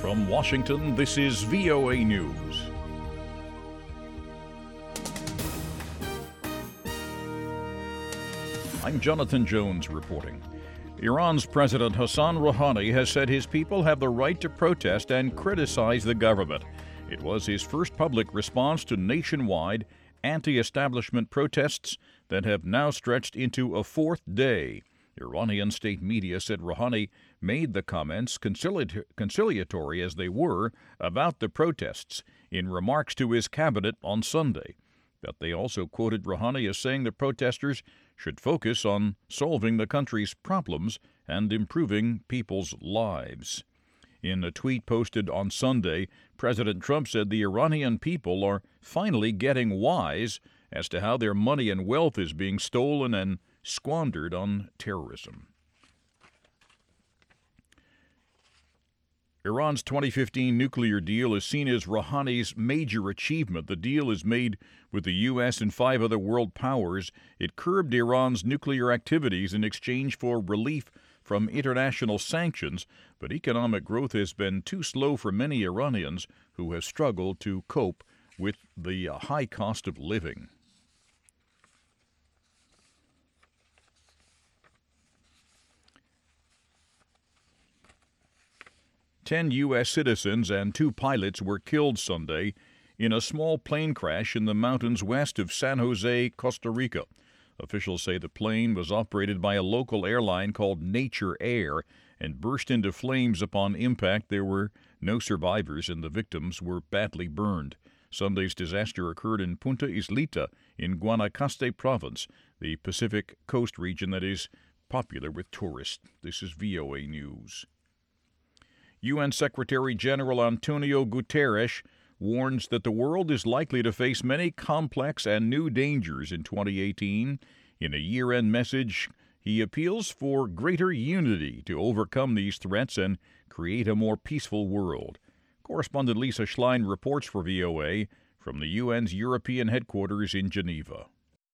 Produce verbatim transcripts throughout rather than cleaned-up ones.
From Washington, this is V O A News. I'm Jonathan Jones reporting. Iran's President Hassan Rouhani has said his people have the right to protest and criticize the government. It was his first public response to nationwide anti-establishment protests that have now stretched into a fourth day. Iranian state media said Rouhani made the comments, conciliat- conciliatory as they were, about the protests in remarks to his cabinet on Sunday. But they also quoted Rouhani as saying the protesters should focus on solving the country's problems and improving people's lives. In a tweet posted on Sunday, President Trump said the Iranian people are finally getting wise as to how their money and wealth is being stolen and squandered on terrorism. Iran's twenty fifteen nuclear deal is seen as Rouhani's major achievement. The deal is made with the U S and five other world powers. It curbed Iran's nuclear activities in exchange for relief from international sanctions, but economic growth has been too slow for many Iranians who have struggled to cope with the high cost of living. Ten U S citizens and two pilots were killed Sunday in a small plane crash in the mountains west of San Jose, Costa Rica. Officials say the plane was operated by a local airline called Nature Air and burst into flames upon impact. There were no survivors and the victims were badly burned. Sunday's disaster occurred in Punta Islita in Guanacaste province, the Pacific coast region that is popular with tourists. This is V O A News. U N Secretary General Antonio Guterres warns that the world is likely to face many complex and new dangers in twenty eighteen. In a year-end message, he appeals for greater unity to overcome these threats and create a more peaceful world. Correspondent Lisa Schlein reports for V O A from the U N's European headquarters in Geneva.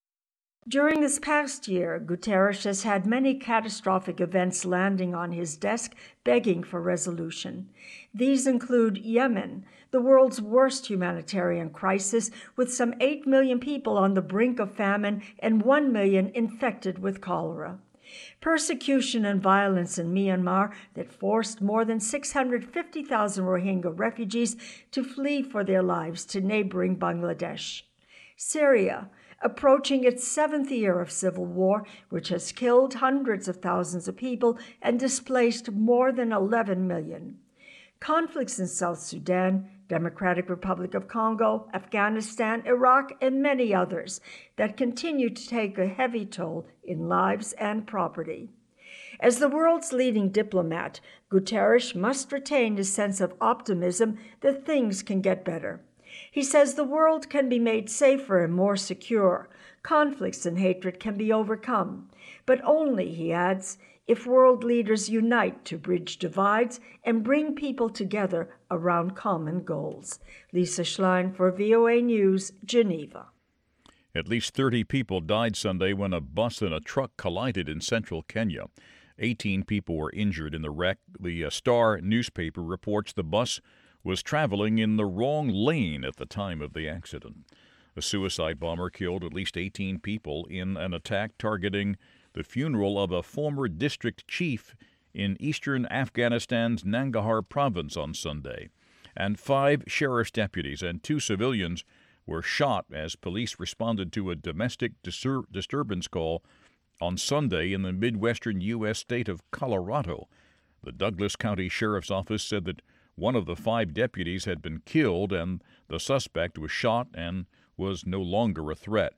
During this past year, Guterres has had many catastrophic events landing on his desk, begging for resolution. These include Yemen, the world's worst humanitarian crisis, with some eight million people on the brink of famine and one million infected with cholera. Persecution and violence in Myanmar that forced more than six hundred fifty thousand Rohingya refugees to flee for their lives to neighboring Bangladesh. Syria, approaching its seventh year of civil war, which has killed hundreds of thousands of people and displaced more than eleven million. Conflicts in South Sudan, Democratic Republic of Congo, Afghanistan, Iraq, and many others that continue to take a heavy toll in lives and property. As the world's leading diplomat, Guterres must retain his sense of optimism that things can get better. He says the world can be made safer and more secure. Conflicts and hatred can be overcome. But only, he adds, if world leaders unite to bridge divides and bring people together around common goals. Lisa Schlein for V O A News, Geneva. At least thirty people died Sunday when a bus and a truck collided in central Kenya. eighteen people were injured in the wreck. The Star newspaper reports the bus was traveling in the wrong lane at the time of the accident. A suicide bomber killed at least eighteen people in an attack targeting the funeral of a former district chief in eastern Afghanistan's Nangarhar province on Sunday. And five sheriff's deputies and two civilians were shot as police responded to a domestic distur- disturbance call on Sunday in the midwestern U S state of Colorado. The Douglas County Sheriff's Office said that one of the five deputies had been killed and the suspect was shot and was no longer a threat.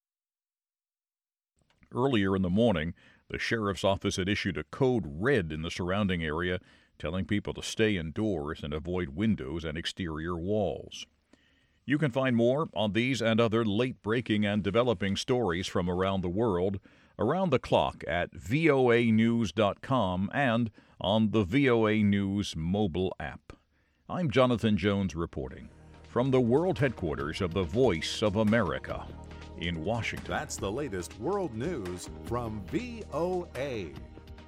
Earlier in the morning, the sheriff's office had issued a code red in the surrounding area, telling people to stay indoors and avoid windows and exterior walls. You can find more on these and other late-breaking and developing stories from around the world around the clock at V O A news dot com and on the V O A News mobile app. I'm Jonathan Jones reporting from the world headquarters of the Voice of America in Washington. That's the latest world news from V O A.